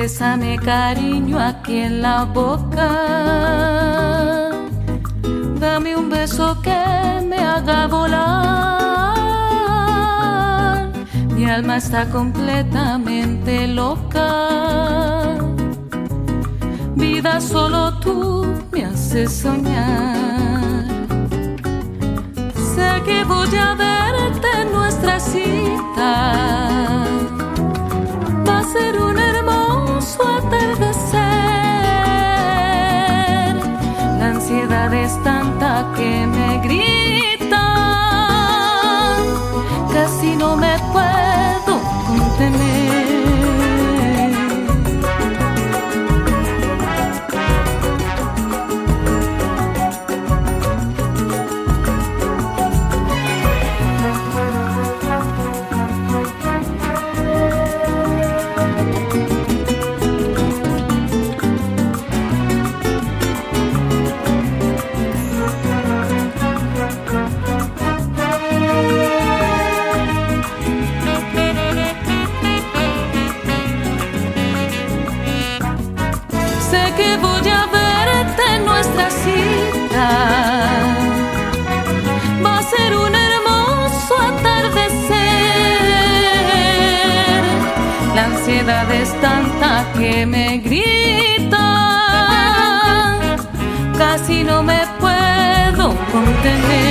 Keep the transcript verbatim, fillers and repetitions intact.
Bésame cariño aquí en la boca, dame un beso que me haga volar. Mi alma está completamente loca, vida solo tú me haces soñar. Sé que voy a verte en nuestra cita, va a ser un hermoso atardecer. La ansiedad es tanta que me grita, casi no me puedo contener. Sé que voy a verte en nuestra cita, va a ser un hermoso atardecer. La ansiedad es tanta que me grita, casi no me puedo contener.